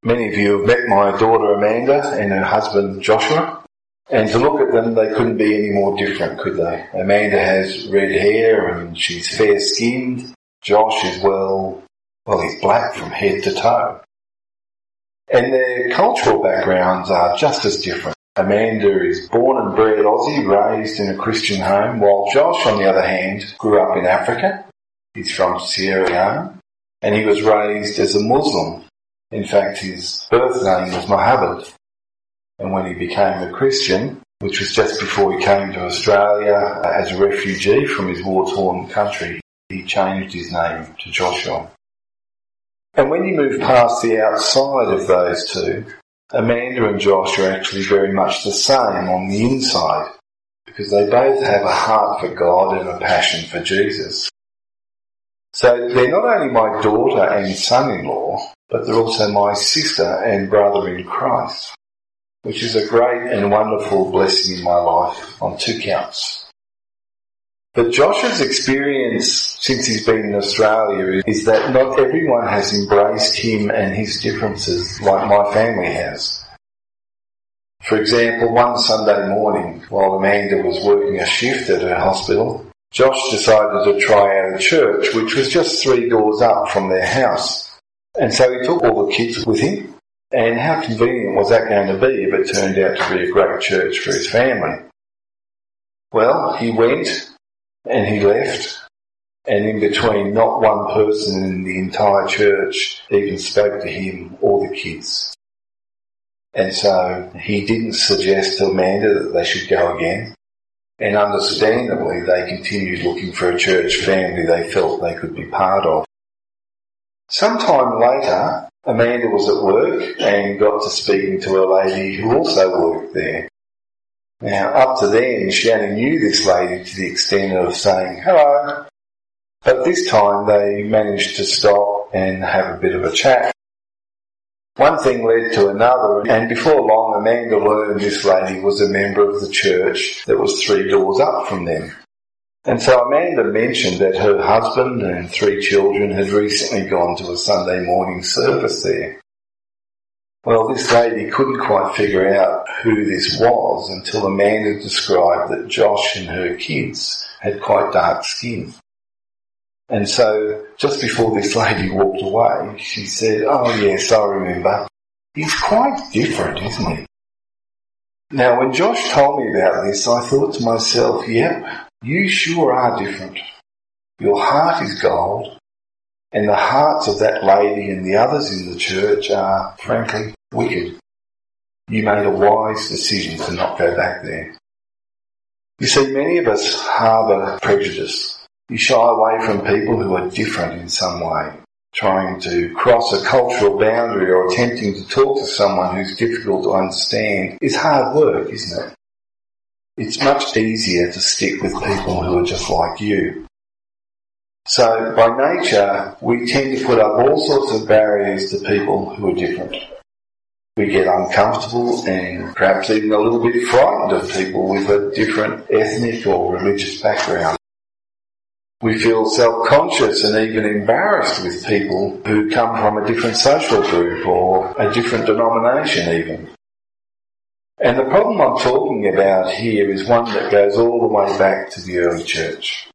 Many of you have met my daughter Amanda and her husband Joshua, and to look at them they couldn't be any more different, could they? Amanda has red hair and she's fair skinned. Josh is he's black from head to toe. And their cultural backgrounds are just as different. Amanda is born and bred Aussie, raised in a Christian home, while Josh, on the other hand, grew up in Africa. He's from Sierra Leone, and he was raised as a Muslim. In fact, his birth name was Mohammed. And when he became a Christian, which was just before he came to Australia as a refugee from his war-torn country, he changed his name to Joshua. And when you move past the outside of those two, Amanda and Josh are actually very much the same on the inside, because they both have a heart for God and a passion for Jesus. So they're not only my daughter and son-in-law, but they're also my sister and brother in Christ, which is a great and wonderful blessing in my life on two counts. But Josh's experience since he's been in Australia is that not everyone has embraced him and his differences like my family has. For example, one Sunday morning, while Amanda was working a shift at her hospital, Josh decided to try out a church which was just 3 doors up from their house. And so he took all the kids with him. And how convenient was that going to be if it turned out to be a great church for his family? Well, he went and he left, and in between not one person in the entire church even spoke to him or the kids. And so he didn't suggest to Amanda that they should go again. And understandably, they continued looking for a church family they felt they could be part of. Sometime later, Amanda was at work and got to speaking to a lady who also worked there. Now, up to then, she only knew this lady to the extent of saying hello, but this time they managed to stop and have a bit of a chat. One thing led to another, and before long Amanda learned this lady was a member of the church that was 3 doors up from them. And so Amanda mentioned that her husband and 3 children had recently gone to a Sunday morning service there. Well, this lady couldn't quite figure out who this was until Amanda described that Josh and her kids had quite dark skin. And so, just before this lady walked away, she said, "Oh yes, I remember. He's quite different, isn't he?" Now, when Josh told me about this, I thought to myself, yep, you sure are different. Your heart is gold, and the hearts of that lady and the others in the church are, frankly, wicked. You made a wise decision to not go back there. You see, many of us harbour prejudice. You shy away from people who are different in some way. Trying to cross a cultural boundary or attempting to talk to someone who's difficult to understand is hard work, isn't it? It's much easier to stick with people who are just like you. So, by nature, we tend to put up all sorts of barriers to people who are different. We get uncomfortable and perhaps even a little bit frightened of people with a different ethnic or religious background. We feel self-conscious and even embarrassed with people who come from a different social group or a different denomination even. And the problem I'm talking about here is one that goes all the way back to the early church.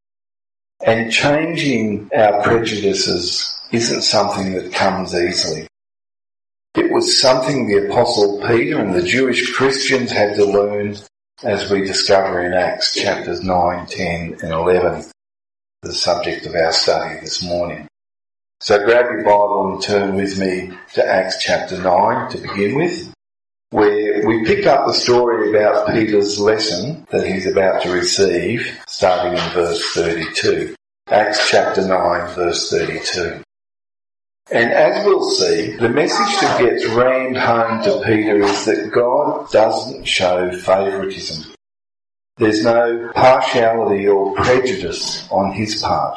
And changing our prejudices isn't something that comes easily. It was something the Apostle Peter and the Jewish Christians had to learn, as we discover in Acts chapters 9, 10 and 11, the subject of our study this morning. So grab your Bible and turn with me to Acts chapter 9 to begin with, where we pick up the story about Peter's lesson that he's about to receive, starting in verse 32. Acts chapter 9, verse 32. And as we'll see, the message that gets rammed home to Peter is that God doesn't show favouritism. There's no partiality or prejudice on his part.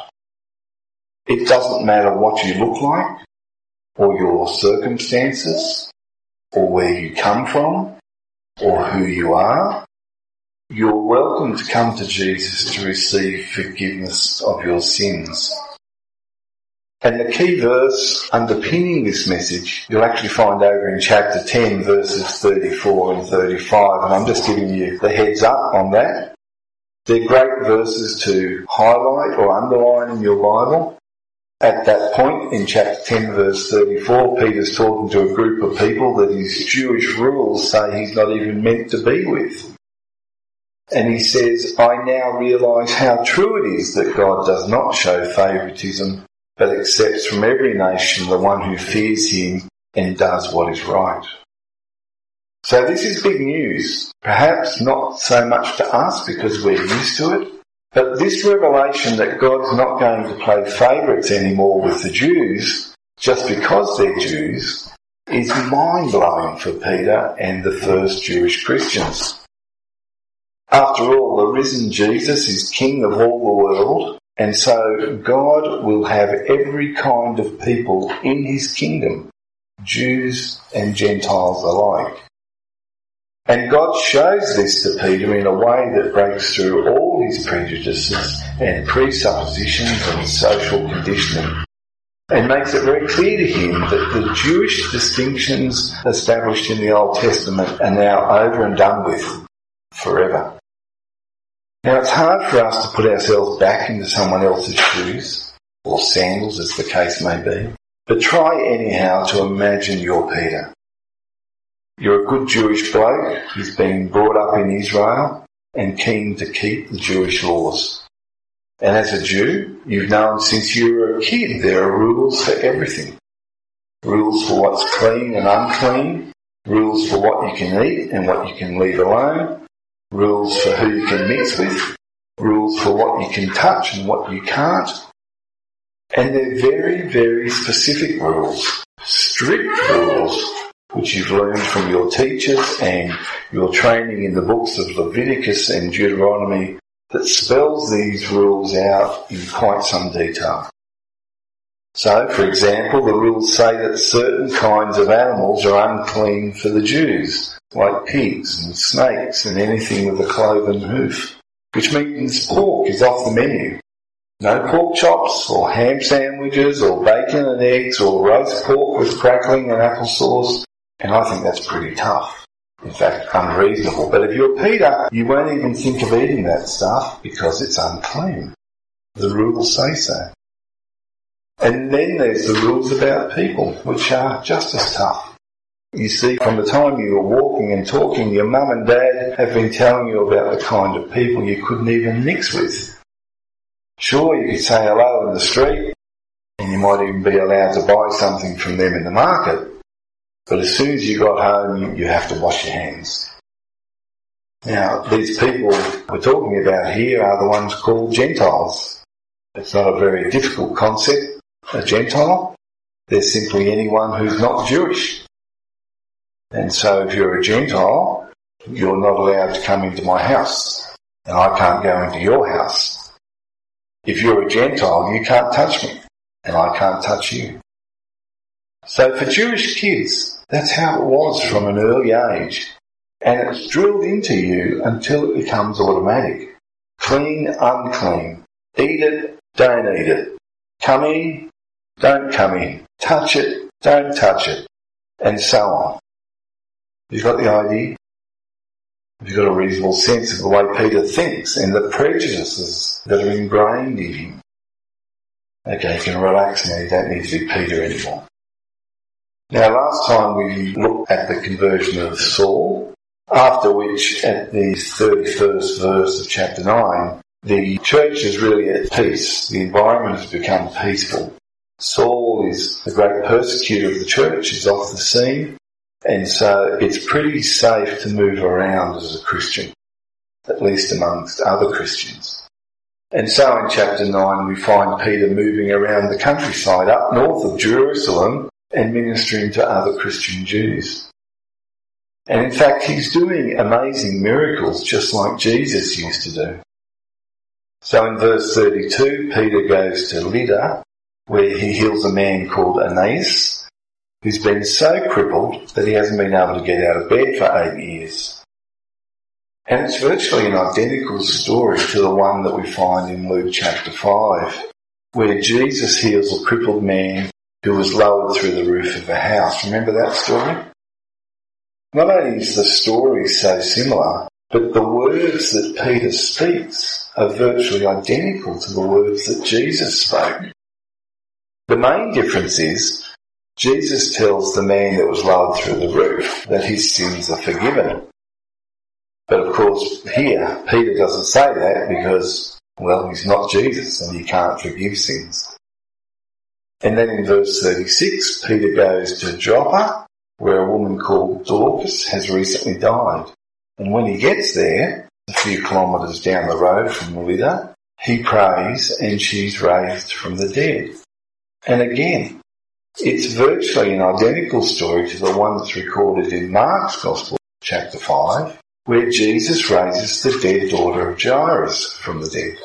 It doesn't matter what you look like, or your circumstances, or where you come from, or who you are. You're welcome to come to Jesus to receive forgiveness of your sins. And the key verse underpinning this message, you'll actually find over in chapter 10, verses 34 and 35, and I'm just giving you the heads up on that. They're great verses to highlight or underline in your Bible. At that point, in chapter 10, verse 34, Peter's talking to a group of people that his Jewish rules say he's not even meant to be with. And he says, I now realise how true it is that God does not show favouritism, but accepts from every nation the one who fears him and does what is right. So this is big news. Perhaps not so much to us because we're used to it, but this revelation that God's not going to play favourites anymore with the Jews, just because they're Jews, is mind-blowing for Peter and the first Jewish Christians. After all, the risen Jesus is King of all the world, and so God will have every kind of people in his kingdom, Jews and Gentiles alike. And God shows this to Peter in a way that breaks through all his prejudices and presuppositions and social conditioning, and makes it very clear to him that the Jewish distinctions established in the Old Testament are now over and done with forever. Now it's hard for us to put ourselves back into someone else's shoes, or sandals as the case may be, but try anyhow to imagine you're Peter. You're a good Jewish bloke who's been brought up in Israel and keen to keep the Jewish laws. And as a Jew, you've known since you were a kid there are rules for everything. Rules for what's clean and unclean, rules for what you can eat and what you can leave alone, rules for who you can mix with, rules for what you can touch and what you can't. And they're very, very specific rules, strict rules, which you've learned from your teachers and your training in the books of Leviticus and Deuteronomy that spells these rules out in quite some detail. So, for example, the rules say that certain kinds of animals are unclean for the Jews, like pigs and snakes and anything with a cloven hoof, which means pork is off the menu. No pork chops or ham sandwiches or bacon and eggs or roast pork with crackling and applesauce. And I think that's pretty tough. In fact, unreasonable. But if you're Peter, you won't even think of eating that stuff because it's unclean. The rules say so. And then there's the rules about people, which are just as tough. You see, from the time you were walking and talking, your mum and dad have been telling you about the kind of people you couldn't even mix with. Sure, you could say hello in the street, and you might even be allowed to buy something from them in the market. But as soon as you got home, you have to wash your hands. Now, these people we're talking about here are the ones called Gentiles. It's not a very difficult concept, a Gentile. They're simply anyone who's not Jewish. And so if you're a Gentile, you're not allowed to come into my house, and I can't go into your house. If you're a Gentile, you can't touch me, and I can't touch you. So for Jewish kids, that's how it was from an early age. And it's drilled into you until it becomes automatic. Clean, unclean. Eat it, don't eat it. Come in, don't come in. Touch it, don't touch it. And so on. You've got the idea? You've got a reasonable sense of the way Peter thinks and the prejudices that are ingrained in him. Okay, you can relax now. You don't need to be Peter anymore. Now, last time we looked at the conversion of Saul, after which, at the 31st verse of chapter 9, the church is really at peace. The environment has become peaceful. Saul is the great persecutor of the church, is off the scene, and so it's pretty safe to move around as a Christian, at least amongst other Christians. And so in chapter 9 we find Peter moving around the countryside up north of Jerusalem and ministering to other Christian Jews. And in fact, he's doing amazing miracles just like Jesus used to do. So in verse 32, Peter goes to Lydda, where he heals a man called Aeneas, who's been so crippled that he hasn't been able to get out of bed for 8 years. And it's virtually an identical story to the one that we find in Luke chapter 5, where Jesus heals a crippled man who was lowered through the roof of a house. Remember that story? Not only is the story so similar, but the words that Peter speaks are virtually identical to the words that Jesus spoke. The main difference is Jesus tells the man that was lowered through the roof that his sins are forgiven. But of course here, Peter doesn't say that because, well, he's not Jesus and he can't forgive sins. And then in verse 36, Peter goes to Joppa, where a woman called Dorcas has recently died. And when he gets there, a few kilometres down the road from Lydda, he prays and she's raised from the dead. And again, it's virtually an identical story to the one that's recorded in Mark's Gospel, chapter 5, where Jesus raises the dead daughter of Jairus from the dead.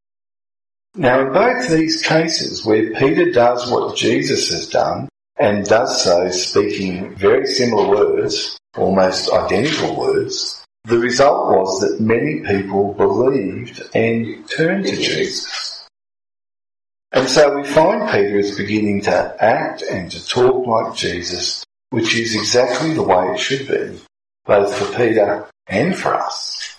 Now in both these cases where Peter does what Jesus has done, and does so speaking very similar words, almost identical words, the result was that many people believed and turned to Jesus. And so we find Peter is beginning to act and to talk like Jesus, which is exactly the way it should be, both for Peter and for us.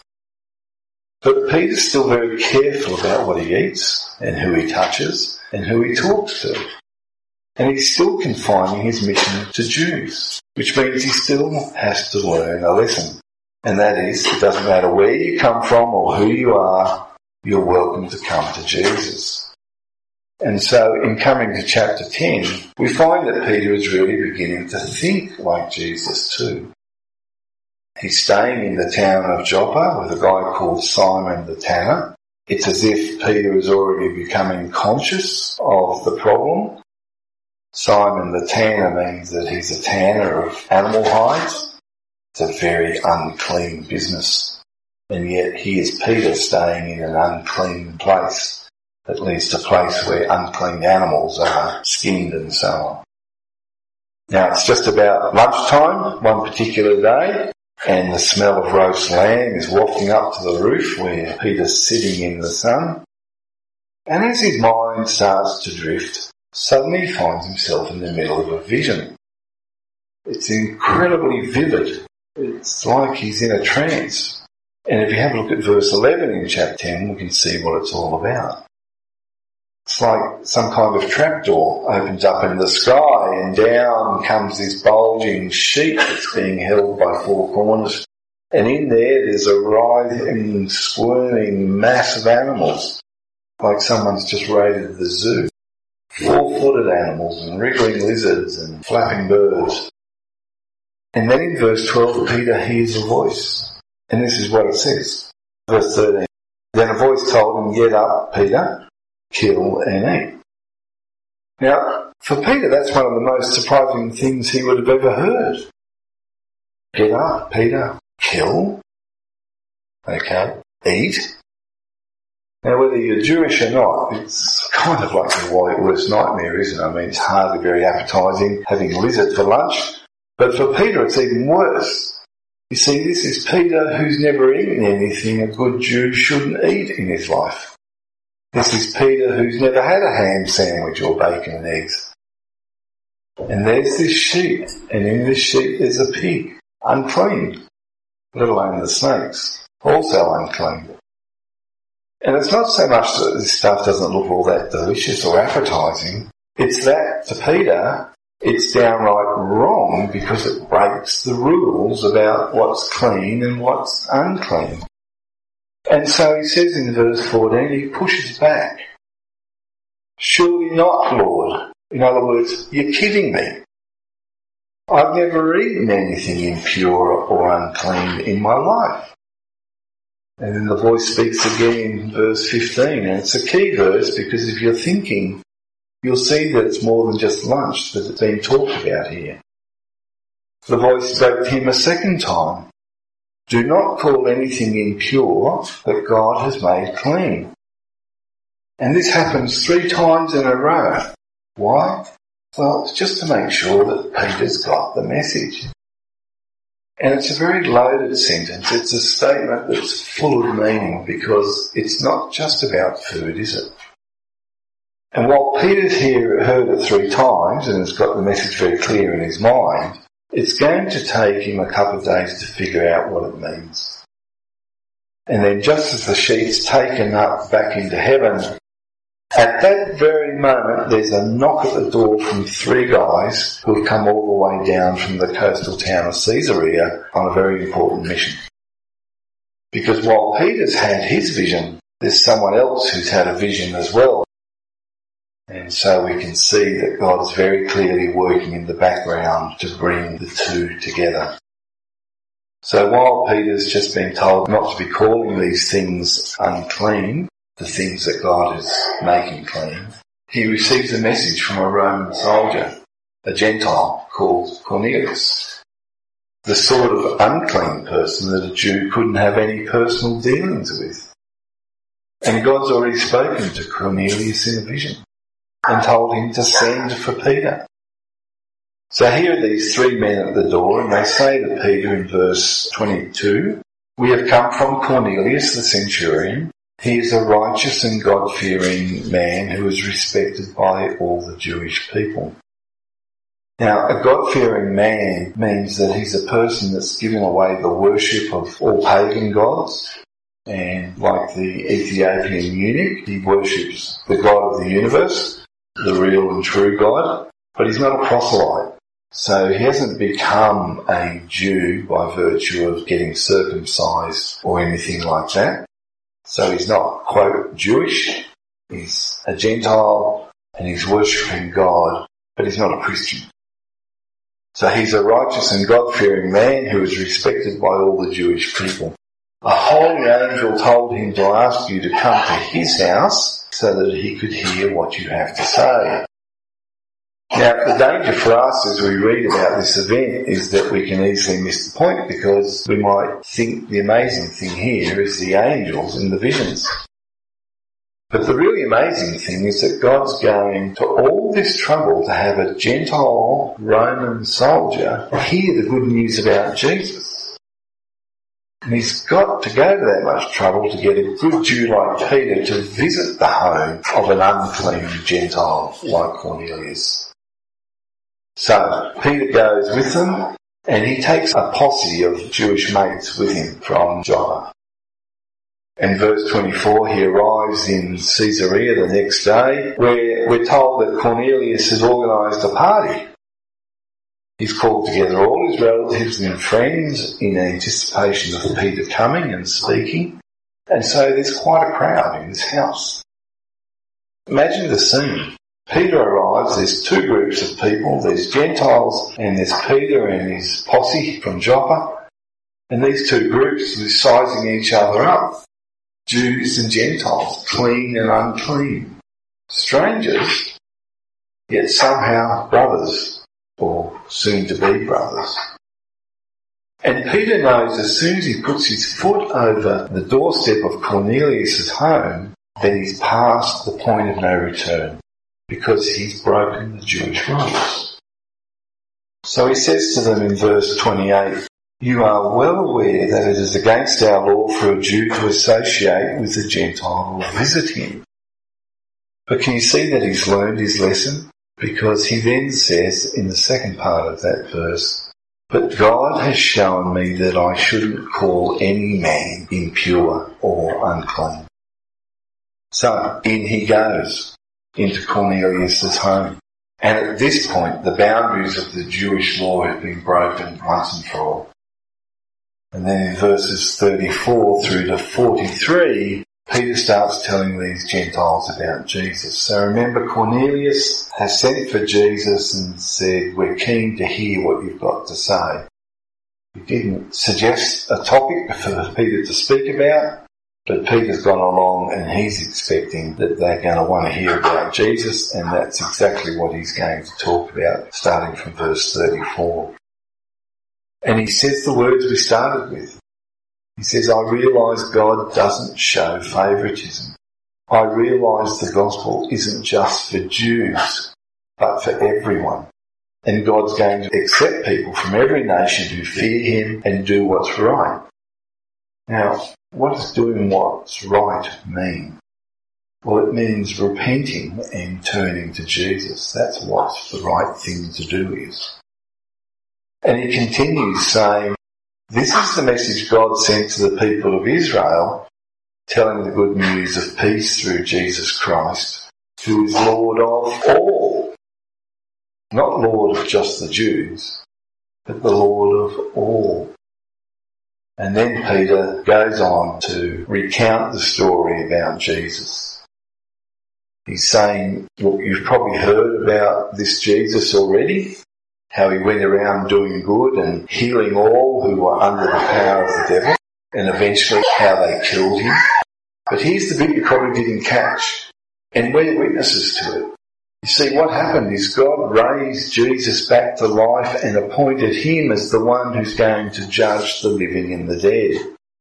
But Peter's still very careful about what he eats and who he touches and who he talks to. And he's still confining his mission to Jews, which means he still has to learn a lesson. And that is, it doesn't matter where you come from or who you are, you're welcome to come to Jesus. And so in coming to chapter 10, we find that Peter is really beginning to think like Jesus too. He's staying in the town of Joppa with a guy called Simon the tanner. It's as if Peter is already becoming conscious of the problem. Simon the tanner means that he's a tanner of animal hides. It's a very unclean business. And yet here's Peter staying in an unclean place, at least a place where unclean animals are skinned and so on. Now it's just about lunchtime one particular day, and the smell of roast lamb is wafting up to the roof where Peter's sitting in the sun. And as his mind starts to drift, suddenly he finds himself in the middle of a vision. It's incredibly vivid. It's like he's in a trance. And if you have a look at verse 11 in chapter 10, we can see what it's all about. It's like some kind of trapdoor opens up in the sky and down comes this bulging sheet that's being held by four corners. And in there's a writhing, squirming mass of animals, like someone's just raided the zoo. 4-footed animals and wriggling lizards and flapping birds. And then in verse 12, Peter hears a voice. And this is what it says. Verse 13. Then a voice told him, "Get up, Peter, kill and eat." Now, for Peter, that's one of the most surprising things he would have ever heard. Get up, Peter, kill. Okay, eat. Now, whether you're Jewish or not, it's kind of like your worst nightmare, isn't it? I mean, it's hardly very appetising, having lizard for lunch. But for Peter, it's even worse. You see, this is Peter who's never eaten anything a good Jew shouldn't eat in his life. This is Peter who's never had a ham sandwich or bacon and eggs. And there's this sheep, and in this sheep there's a pig, unclean, let alone the snakes, also unclean. And it's not so much that this stuff doesn't look all that delicious or appetising, it's that, to Peter, it's downright wrong because it breaks the rules about what's clean and what's unclean. And so he says in verse 14, he pushes back. "Surely not, Lord." In other words, you're kidding me. I've never eaten anything impure or unclean in my life. And then the voice speaks again in verse 15, and it's a key verse because if you're thinking, you'll see that it's more than just lunch that it's being talked about here. The voice spoke to him a second time. "Do not call anything impure that God has made clean." And this happens 3 times in a row. Why? Well, it's just to make sure that Peter's got the message. And it's a very loaded sentence. It's a statement that's full of meaning because it's not just about food, is it? And while Peter's heard it 3 times and has got the message very clear in his mind, it's going to take him a couple of days to figure out what it means. And then just as the sheep's taken up back into heaven, at that very moment there's a knock at the door from 3 guys who have come all the way down from the coastal town of Caesarea on a very important mission. Because while Peter's had his vision, there's someone else who's had a vision as well. And so we can see that God is very clearly working in the background to bring the 2 together. So while Peter's just been told not to be calling these things unclean, the things that God is making clean, he receives a message from a Roman soldier, a Gentile called Cornelius, the sort of unclean person that a Jew couldn't have any personal dealings with. And God's already spoken to Cornelius in a vision and told him to send for Peter. So here are these 3 men at the door, and they say to Peter in verse 22, "We have come from Cornelius the centurion. He is a righteous and God-fearing man who is respected by all the Jewish people." Now, a God-fearing man means that he's a person that's given away the worship of all pagan gods. And like the Ethiopian eunuch, he worships the God of the universe, the real and true God, but he's not a proselyte. So he hasn't become a Jew by virtue of getting circumcised or anything like that. So he's not, quote, Jewish. He's a Gentile and he's worshipping God, but he's not a Christian. So he's a righteous and God-fearing man who is respected by all the Jewish people. A holy angel told him to ask you to come to his house so that he could hear what you have to say. Now, the danger for us as we read about this event is that we can easily miss the point, because we might think the amazing thing here is the angels and the visions. But the really amazing thing is that God's going to all this trouble to have a Gentile Roman soldier hear the good news about Jesus. And he's got to go to that much trouble to get a good Jew like Peter to visit the home of an unclean Gentile like Cornelius. So Peter goes with them, and he takes a posse of Jewish mates with him from Joppa. In verse 24, he arrives in Caesarea the next day, where we're told that Cornelius has organised a party. He's called together all his relatives and friends in anticipation of Peter coming and speaking, and so there's quite a crowd in his house. Imagine the scene. Peter arrives, there's 2 groups of people, there's Gentiles and there's Peter and his posse from Joppa, and these 2 groups are sizing each other up. Jews and Gentiles, clean and unclean. Strangers, yet somehow brothers, or soon to be brothers. And Peter knows as soon as he puts his foot over the doorstep of Cornelius' home, that he's past the point of no return, because he's broken the Jewish rules. So he says to them in verse 28, "You are well aware that it is against our law for a Jew to associate with a Gentile or visit him." But can you see that he's learned his lesson? Because he then says in the second part of that verse, "But God has shown me that I shouldn't call any man impure or unclean." So in he goes into Cornelius' home. And at this point, the boundaries of the Jewish law have been broken once and for all. And then in verses 34 through to 43, Peter starts telling these Gentiles about Jesus. So remember, Cornelius has sent for Jesus and said, "We're keen to hear what you've got to say." He didn't suggest a topic for Peter to speak about, but Peter's gone along and he's expecting that they're going to want to hear about Jesus, and that's exactly what he's going to talk about, starting from verse 34. And he says the words we started with. He says, "I realise God doesn't show favouritism. I realise the gospel isn't just for Jews, but for everyone. And God's going to accept people from every nation who fear him and do what's right." Now, what does doing what's right mean? Well, it means repenting and turning to Jesus. That's what the right thing to do is. And he continues saying, this is the message God sent to the people of Israel, telling the good news of peace through Jesus Christ, who is Lord of all. Not Lord of just the Jews, but the Lord of all. And then Peter goes on to recount the story about Jesus. He's saying, look, you've probably heard about this Jesus already, how he went around doing good and healing all who were under the power of the devil, and eventually how they killed him. But here's the bit you probably didn't catch, and we're witnesses to it. You see, what happened is God raised Jesus back to life and appointed him as the one who's going to judge the living and the dead.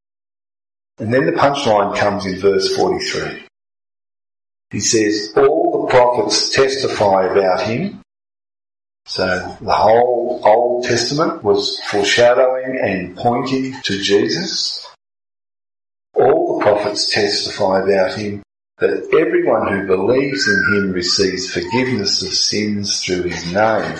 And then the punchline comes in verse 43. He says, all the prophets testify about him. So the whole Old Testament was foreshadowing and pointing to Jesus. All the prophets testify about him, that everyone who believes in him receives forgiveness of sins through his name.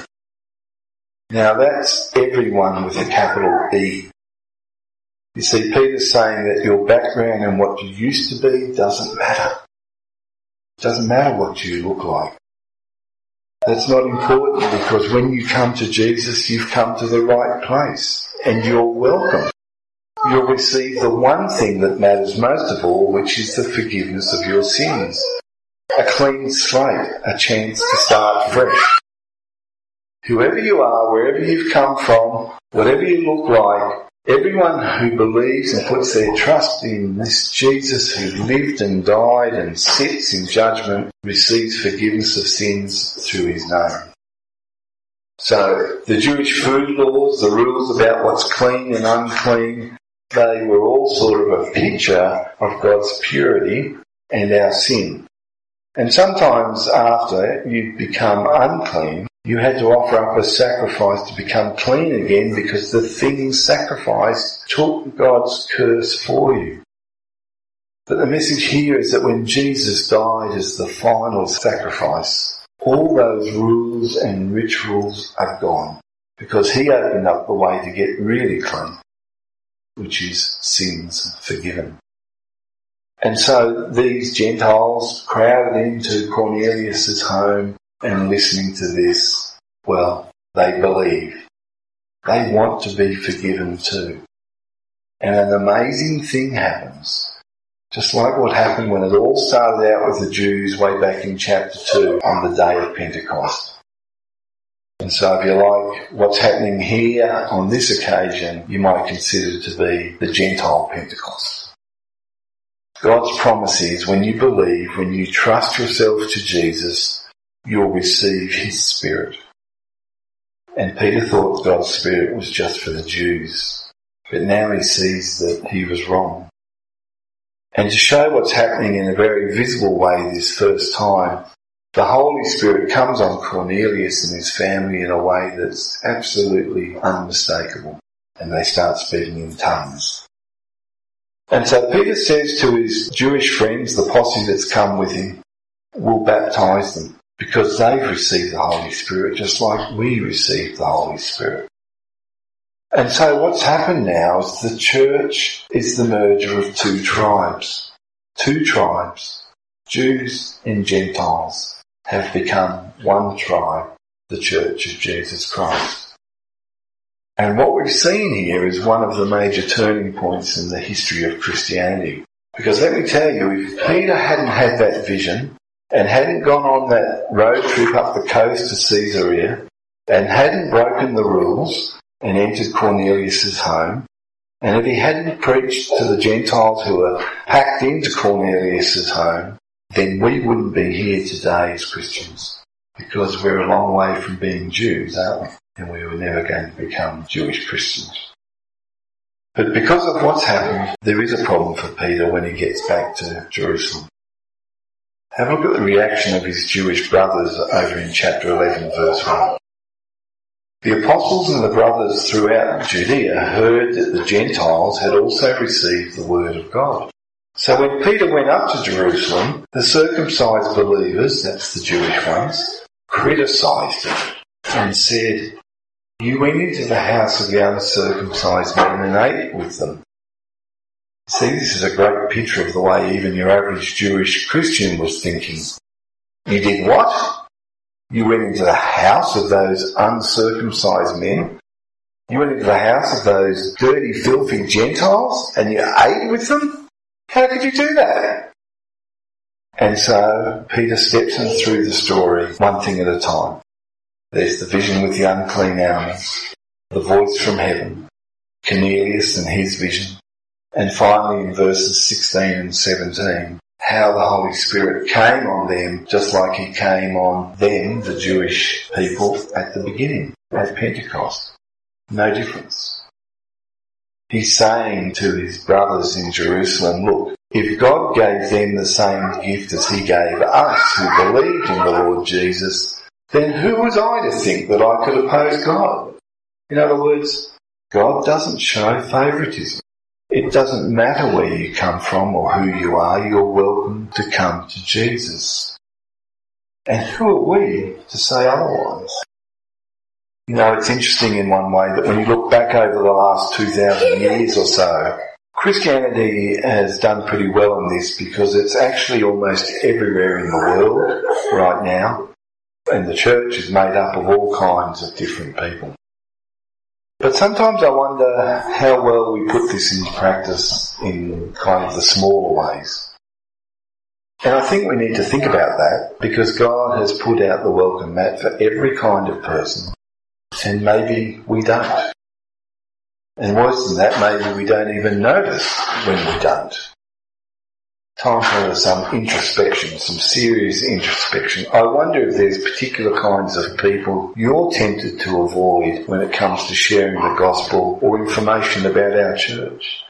Now that's everyone with a capital E. You see, Peter's saying that your background and what you used to be doesn't matter. It doesn't matter what you look like. That's not important, because when you come to Jesus, you've come to the right place and you're welcome. You'll receive the one thing that matters most of all, which is the forgiveness of your sins. A clean slate, a chance to start fresh. Whoever you are, wherever you've come from, whatever you look like, everyone who believes and puts their trust in this Jesus who lived and died and sits in judgment receives forgiveness of sins through his name. So the Jewish food laws, the rules about what's clean and unclean, they were all sort of a picture of God's purity and our sin. And sometimes after you become unclean, you had to offer up a sacrifice to become clean again, because the things sacrificed took God's curse for you. But the message here is that when Jesus died as the final sacrifice, all those rules and rituals are gone, because he opened up the way to get really clean, which is sins forgiven. And so these Gentiles crowded into Cornelius' home and listening to this, well, they believe. They want to be forgiven too. And an amazing thing happens. Just like what happened when it all started out with the Jews way back in chapter 2 on the day of Pentecost. And so if you like, what's happening here on this occasion, you might consider to be the Gentile Pentecost. God's promise is when you believe, when you trust yourself to Jesus, you'll receive his Spirit. And Peter thought God's Spirit was just for the Jews, but now he sees that he was wrong. And to show what's happening in a very visible way this first time, the Holy Spirit comes on Cornelius and his family in a way that's absolutely unmistakable, and they start speaking in tongues. And so Peter says to his Jewish friends, the posse that's come with him, we'll baptize them, because they've received the Holy Spirit just like we received the Holy Spirit. And so what's happened now is the church is the merger of two tribes. Two tribes, Jews and Gentiles, have become one tribe, the Church of Jesus Christ. And what we've seen here is one of the major turning points in the history of Christianity. Because let me tell you, if Peter hadn't had that vision and hadn't gone on that road trip up the coast to Caesarea and hadn't broken the rules and entered Cornelius' home, and if he hadn't preached to the Gentiles who were packed into Cornelius' home, then we wouldn't be here today as Christians, because we're a long way from being Jews, aren't we? And we were never going to become Jewish Christians. But because of what's happened, there is a problem for Peter when he gets back to Jerusalem. Have a look at the reaction of his Jewish brothers over in chapter 11, verse 1. The apostles and the brothers throughout Judea heard that the Gentiles had also received the word of God. So when Peter went up to Jerusalem, the circumcised believers, that's the Jewish ones, criticised him and said, "You went into the house of the uncircumcised men and ate with them." See, this is a great picture of the way even your average Jewish Christian was thinking. You did what? You went into the house of those uncircumcised men? You went into the house of those dirty, filthy Gentiles and you ate with them? How could you do that? And so Peter steps them through the story, one thing at a time. There's the vision with the unclean animals, the voice from heaven, Cornelius and his vision, and finally in verses 16 and 17, how the Holy Spirit came on them just like he came on them, the Jewish people, at the beginning, at Pentecost. No difference. He's saying to his brothers in Jerusalem, look, if God gave them the same gift as he gave us who believed in the Lord Jesus, then who was I to think that I could oppose God? In other words, God doesn't show favouritism. It doesn't matter where you come from or who you are, you're welcome to come to Jesus. And who are we to say otherwise? You know, it's interesting in one way that when you look back over the last 2,000 years or so, Christianity has done pretty well in this because it's actually almost everywhere in the world right now. And the church is made up of all kinds of different people. But sometimes I wonder how well we put this into practice in kind of the smaller ways. And I think we need to think about that because God has put out the welcome mat for every kind of person. And maybe we don't. And worse than that, maybe we don't even notice when we don't. Time for some introspection, some serious introspection. I wonder if there's particular kinds of people you're tempted to avoid when it comes to sharing the gospel or information about our church.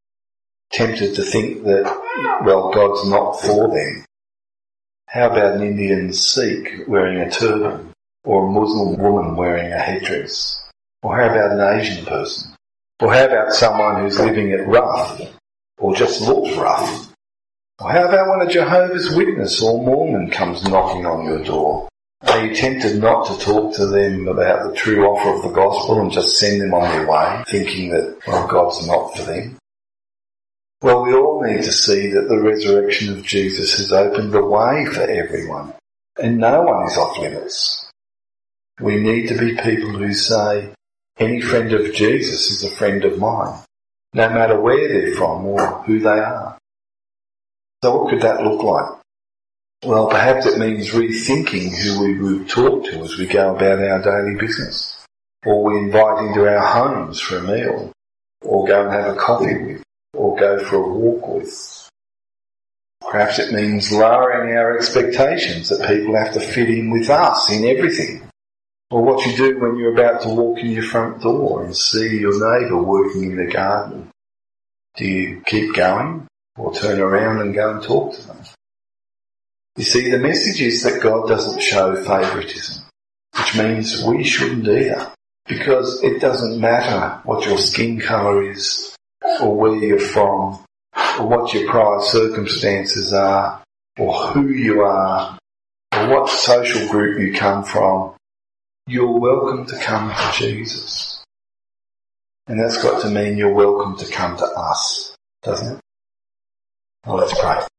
Tempted to think that, well, God's not for them. How about an Indian Sikh wearing a turban? Or a Muslim woman wearing a headdress? Or how about an Asian person? Or how about someone who's living it rough? Or just looks rough? Or how about when a Jehovah's Witness or Mormon comes knocking on your door? Are you tempted not to talk to them about the true offer of the gospel and just send them on their way, thinking that, well, God's not for them? Well, we all need to see that the resurrection of Jesus has opened the way for everyone, and no one is off limits. We need to be people who say, any friend of Jesus is a friend of mine, no matter where they're from or who they are. So what could that look like? Well, perhaps it means rethinking who we would talk to as we go about our daily business, or we invite into our homes for a meal, or go and have a coffee with, or go for a walk with. Perhaps it means lowering our expectations that people have to fit in with us in everything. Or what you do when you're about to walk in your front door and see your neighbour working in the garden. Do you keep going or turn around and go and talk to them? You see, the message is that God doesn't show favouritism, which means we shouldn't either, because it doesn't matter what your skin colour is, or where you're from, or what your prior circumstances are, or who you are, or what social group you come from. You're welcome to come to Jesus. And that's got to mean you're welcome to come to us, doesn't it? Well, let's pray.